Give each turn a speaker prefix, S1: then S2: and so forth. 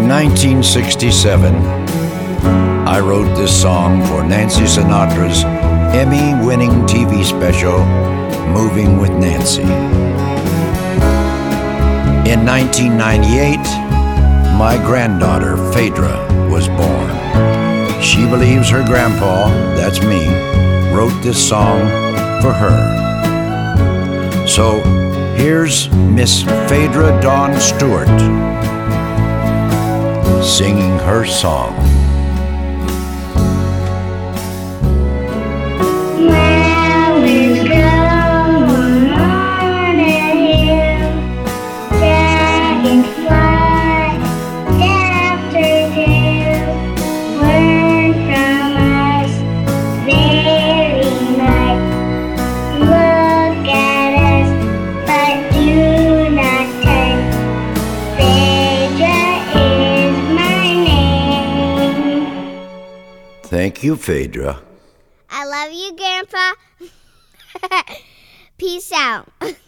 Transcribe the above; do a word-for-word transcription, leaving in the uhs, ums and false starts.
S1: In nineteen sixty-seven, I wrote this song for Nancy Sinatra's Emmy-winning T V special, Moving with Nancy. In nineteen ninety-eight, my granddaughter, Phaedra, was born. She believes her grandpa, that's me, wrote this song for her. So here's Miss Phaedra Dawn Stewart singing her song. Thank you, Phaedra.
S2: I love you, Grandpa. Peace out.